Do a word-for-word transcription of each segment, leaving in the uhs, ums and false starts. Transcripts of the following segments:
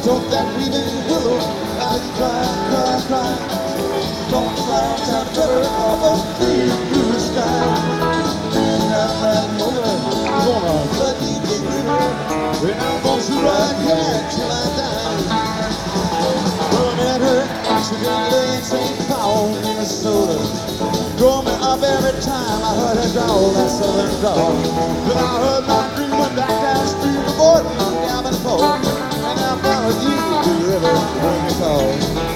Don't that weeping willow, I cry, cry, cry. Don't clouds have cover of a clear blue sky. Now that woman gonna flood the big river, and I'm gonna shoot right here till I die. Well, I met her, she been laying Saint Paul, Minnesota. Drove me up every time I heard her drawl, that southern drawl. Then I heard my dream went back down the street to Borden, Gavin Ford. And I followed you to the river when you called.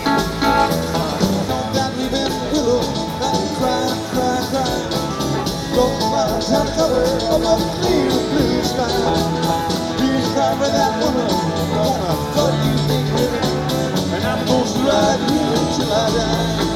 That weeping willow, that cry, cry, cry. Don't clouds have cover of a clear blue sky. Please cry for that woman, gonna flood you big river. And I'm gonna ride here till I die.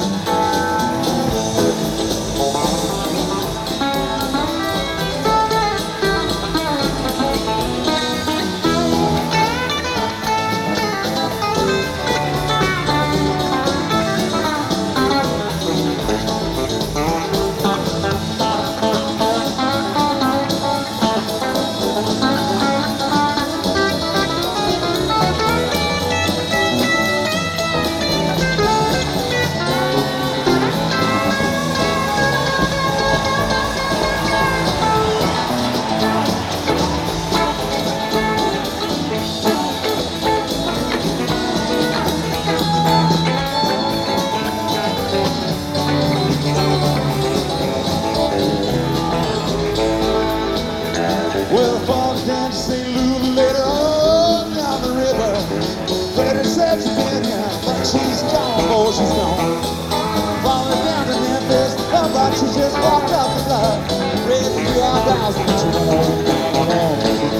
Well, the fog's down to Saint Louis later on down the river. Betty said she's been here, but she's gone, oh, she's gone. Falling down to Memphis, oh, but she just walked up the block. Ready to do our vows, but you know, come on.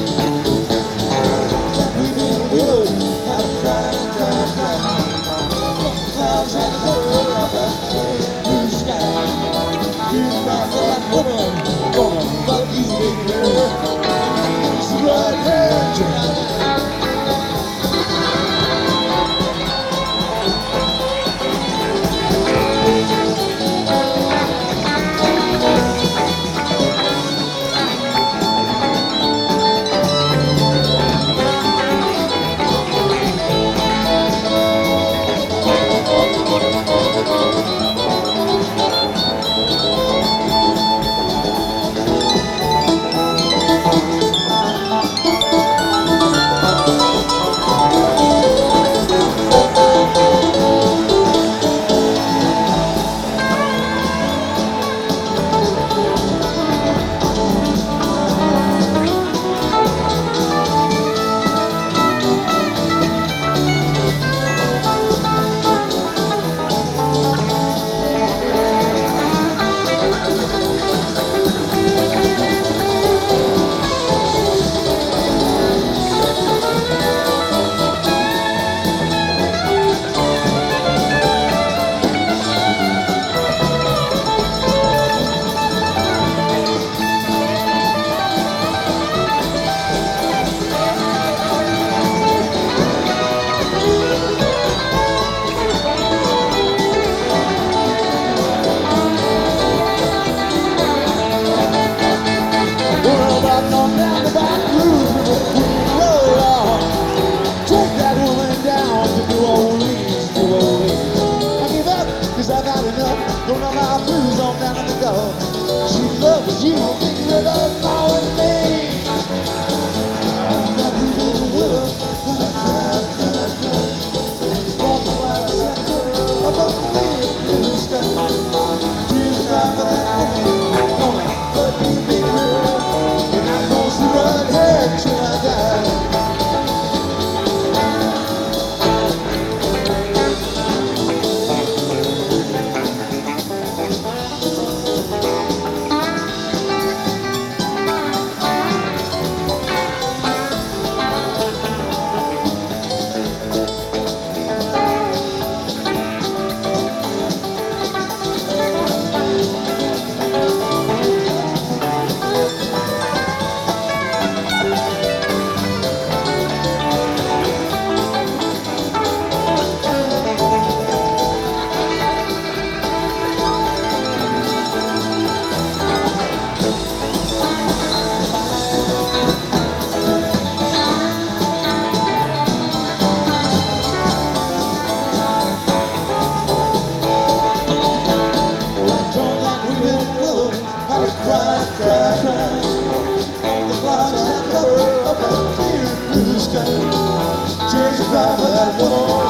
We did good, had to cry, cry, cry. Clouds had to cover up that blue sky. You cry for that woman, gonna fuck you, big girl. Right here, Johnny. cry for that woman.